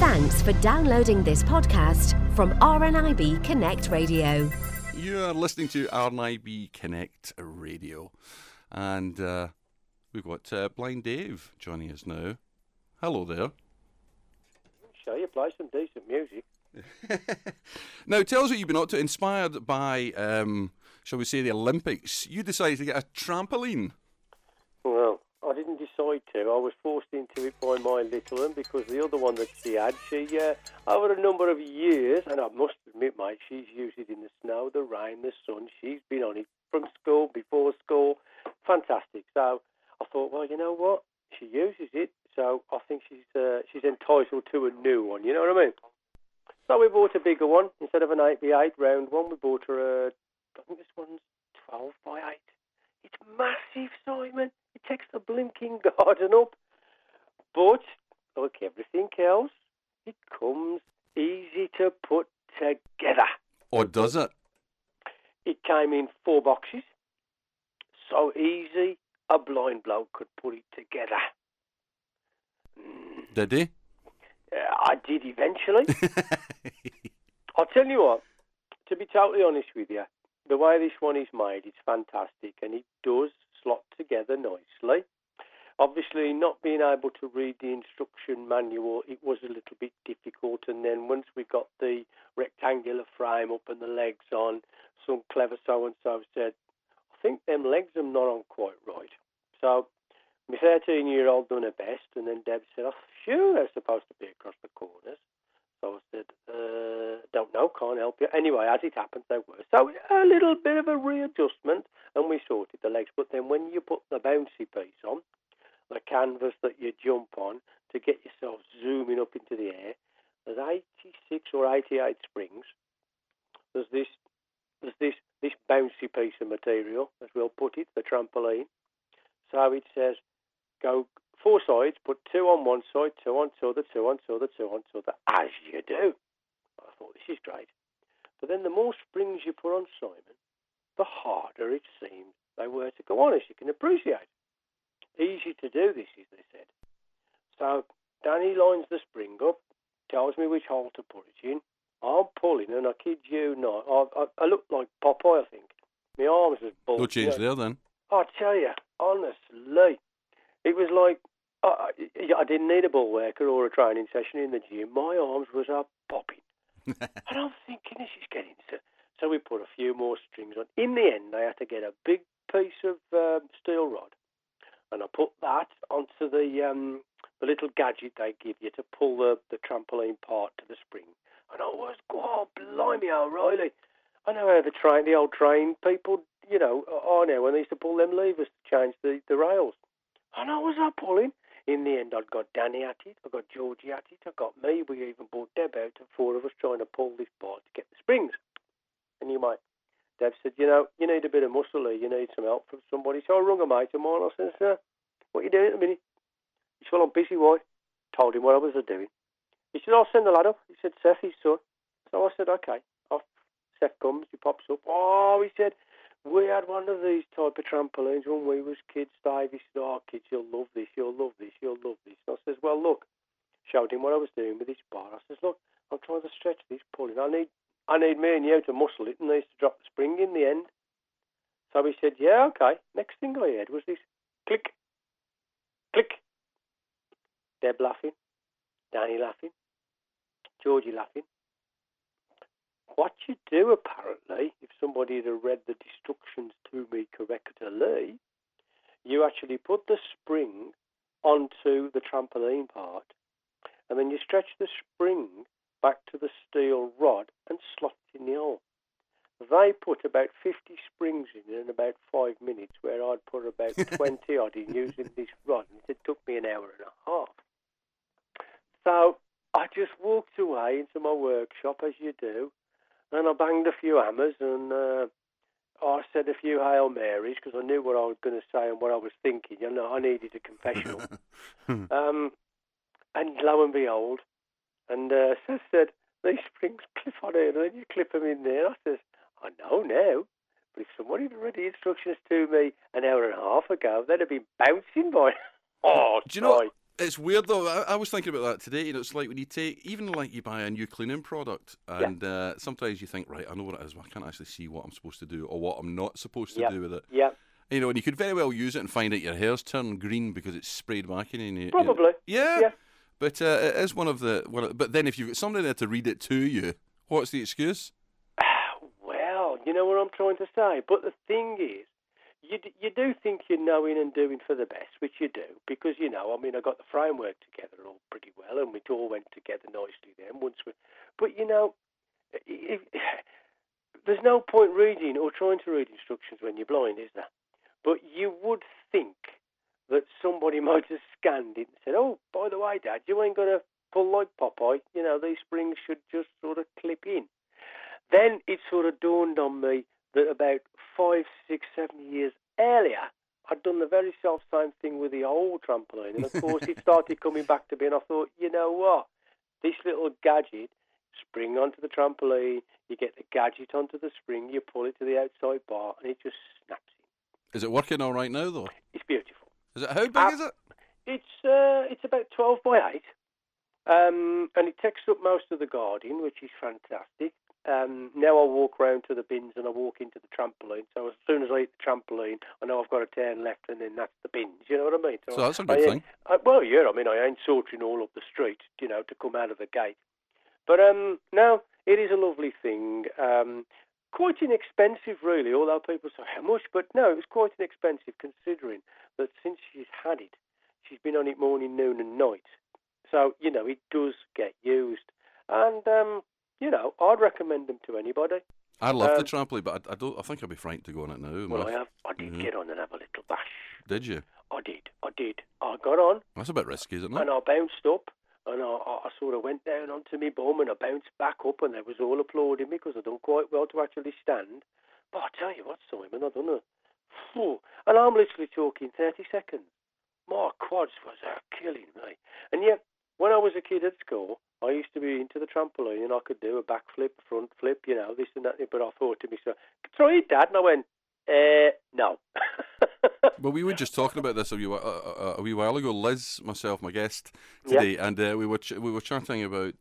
Thanks for downloading this podcast from RNIB Connect Radio. You are listening to RNIB Connect Radio, and we've got Blind Dave joining us now. Hello there. Sure, you play some decent music. Now, tell us what you've been up to. Inspired by, shall we say, the Olympics, you decided to get a trampoline. Well, I didn't decide to. I was forced into it by my little one because the other one that she had, over a number of years, and I must admit, mate, she's used it in the snow, the rain, the sun. She's been on it from school, before school. Fantastic. So I thought, well, you know what? She uses it, so I think she's entitled to a new one. You know what I mean? So we bought a bigger one. Instead of an 8x8 round one, we bought her I think this one's 12x8. It's massive, Simon. It takes the blinking garden up. But, like everything else, it comes easy to put together. Or does it? It came in 4 boxes. So easy, a blind bloke could put it together. Did he? I did eventually. I'll tell you what, to be totally honest with you, the way this one is made, it's fantastic, and it does slot together nicely. Obviously, not being able to read the instruction manual, it was a little bit difficult, and then once we got the rectangular frame up and the legs on, some clever so-and-so said, I think them legs are not on quite right. So my 13-year-old done her best, and then Deb said, oh, sure, they're supposed to be across the corners. So I said, don't know, can't help you. Anyway, as it happens, they were. So a little bit of a readjustment, and we sorted the legs. But then when you put the bouncy piece on, the canvas that you jump on to get yourself zooming up into the air, there's 86 or 88 springs. There's this bouncy piece of material, as we'll put it, the trampoline. So it says, go 4 sides, put 2 on one side, 2 on t'other, 2 on t'other, 2 on t'other, as you do. I thought, this is great. But then the more springs you put on, Simon, the harder it seemed they were to go on, as you can appreciate. Easy to do this, as they said. So Danny lines the spring up, tells me which hole to put it in. I'm pulling, and I kid you not, I look like Popeye, I think. My arms was bulging. No change there, then. I tell you, honestly, it was like, I didn't need a ball worker or a training session in the gym. My arms was up popping. And I'm thinking, this is getting... So we put a few more strings on. In the end, I had to get a big piece of steel rod, and I put that onto the little gadget they give you to pull the trampoline part to the spring. And I was, oh, blimey, O'Reilly. I know how the old train people, you know, I know when they used to pull them levers to change the rails. And I was up pulling. In the end, I'd got Danny at it, I got Georgie at it, I got me. We even brought Deb out, and 4 of us trying to pull this part to get the springs. And Deb said, you know, you need a bit of muscle here, you need some help from somebody. So I rung a mate of mine. I said, what are you doing at the minute? He said, well, I'm busy, why? Told him what I was doing. He said, I'll send the lad up. He said, Seth, his son. So I said, okay. Off Seth comes, he pops up. Oh, he said, we had one of these type of trampolines when we was kids, Dave. He said, oh, kids, you'll love this, you'll love this, you'll love this. And I says, well, look, showed him what I was doing with this bar. I says, look, I'm trying to stretch this, pulling. I need me and you to muscle it, and they used to drop the spring in the end. So he said, yeah, okay. Next thing I heard was this click, click. Deb laughing, Danny laughing, Georgie laughing. What you do, apparently, if somebody had read the instructions to me correctly, you actually put the spring onto the trampoline part, and then you stretch the spring back to the steel rod and slot it in the hole. They put about 50 springs in about 5 minutes, where I'd put about 20 odd in using this rod, and it took me an hour and a half. So I just walked away into my workshop, as you do, and I banged a few hammers, and I said a few Hail Marys, because I knew what I was going to say and what I was thinking. You know, I needed a confessional. And lo and behold, and Seth said, these springs clip on here, and then you clip them in there. I says, I know now, but if somebody had read the instructions to me an hour and a half ago, they'd have been bouncing by. Oh, do you know? It's weird though. I was thinking about that today. It's like when you you buy a new cleaning product, and sometimes you think, right, I know what it is, but I can't actually see what I'm supposed to do or what I'm not supposed to do with it. Yeah. And you could very well use it and find out your hair's turned green because it's sprayed back in you. Probably. Yeah. But it is one of the. But then if you've got somebody there to read it to you, what's the excuse? Well, you know what I'm trying to say. But the thing is, you do think you're knowing and doing for the best, which you do, because, I got the framework together all pretty well, and we all went together nicely then. But, there's no point reading or trying to read instructions when you're blind, is there? But you would think that somebody might have scanned it and said, oh, by the way, Dad, you ain't got to pull like Popeye. These springs should just sort of clip in. Then it sort of dawned on me that about 5, 6, 7 years earlier, I'd done the very self-same thing with the old trampoline. And, of course, it started coming back to me, and I thought, you know what? This little gadget, spring onto the trampoline, you get the gadget onto the spring, you pull it to the outside bar, and it just snaps in. Is it working all right now, though? It's beautiful. Is it? How big is it? It's about 12 by 8, and it takes up most of the garden, which is fantastic. Now I walk round to the bins and I walk into the trampoline. So as soon as I hit the trampoline, I know I've got to turn left, and then that's the bins. You know what I mean? So that's a good thing. I ain't sauntering all up the street, to come out of the gate. But no, it is a lovely thing. Quite inexpensive, really, although people say how much. But no, it was quite inexpensive considering that since she's had it, she's been on it morning, noon and night. So, it does get used. And, I'd recommend them to anybody. I love the trampoline, but I think I'd be frightened to go on it now. Well, I did get on and have a little bash. Did you? I did. I got on. That's a bit risky, isn't it? And I bounced up, and I sort of went down onto my bum, and I bounced back up, and they was all applauding me because I done quite well to actually stand. But I tell you what, Simon, I done it. And I'm literally talking 30 seconds. My quads was killing me. And yet, when I was a kid at school, I used to be into the trampoline, and I could do a backflip, front flip, this and that. But I thought to myself, try it, Dad. And I went, no. Well, we were just talking about this a wee while ago. Liz, myself, my guest today, and we were chatting about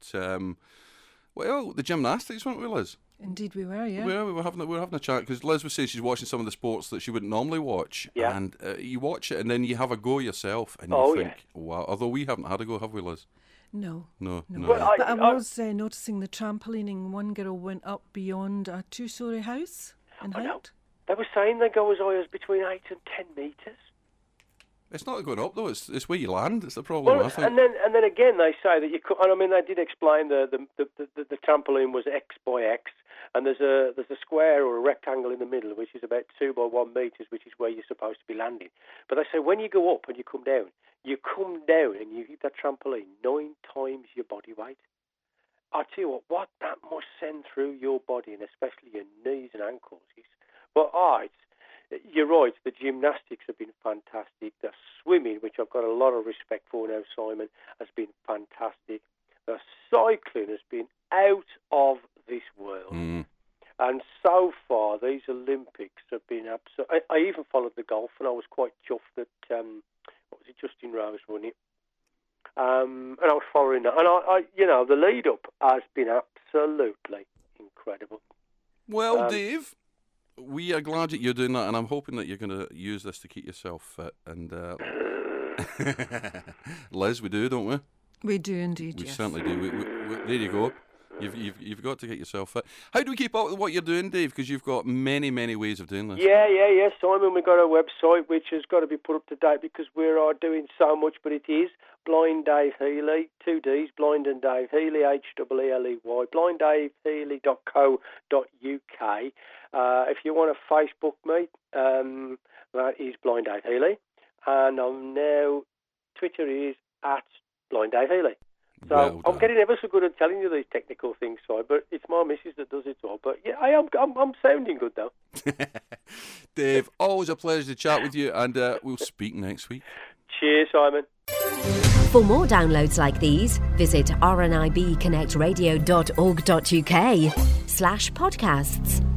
the gymnastics, weren't we, Liz? Indeed, we were. Yeah. We were having a chat because Liz was saying she's watching some of the sports that she wouldn't normally watch. Yeah. And you watch it, and then you have a go yourself, and you think, wow. Although we haven't had a go, have we, Liz? No. Well, but I was noticing the trampolining. One girl went up beyond a 2-storey house in height. They were saying they go as high as between 8 and 10 metres. It's not going up though. It's where you land. It's the problem. I think. And then again they say that you could. And I mean, they did explain the trampoline was X by X, and there's a square or a rectangle in the middle, which is about 2 by 1 metres, which is where you're supposed to be landing. But they say when you go up and you come down and you hit that trampoline 9 times your body weight. I tell you what that must send through your body, and especially your knees and ankles. You're right, the gymnastics have been fantastic. The swimming, which I've got a lot of respect for now, Simon, has been fantastic. The cycling has been out of this world. Mm. And so far, these Olympics have been absolutely... I even followed the golf, and I was quite chuffed that, Justin Rose won it. And I was following that. And, the lead-up has been absolutely incredible. Well, Dave... We are glad that you're doing that, and I'm hoping that you're going to use this to keep yourself fit. And Liz, we do, don't we? We do indeed. We yes. certainly do. We, there you go. You've got to get yourself fit. How do we keep up with what you're doing, Dave? Because you've got many ways of doing this. Yeah, Simon. We've got a website which has got to be put up to date because we are doing so much, but it is Blind Dave Healy, 2 Ds, Blind and Dave Healy, Heeley, blinddavehealy.co.uk. If you want to Facebook me, that is Blind Dave Healy, and I'm now Twitter is @Blind Dave Healy. So well I'm getting ever so good at telling you these technical things, Si, but it's my missus that does it all. But yeah, I'm sounding good though. Dave, always a pleasure to chat with you, and we'll speak next week. Cheers, Simon. For more downloads like these, visit rnibconnectradio.org.uk/podcasts.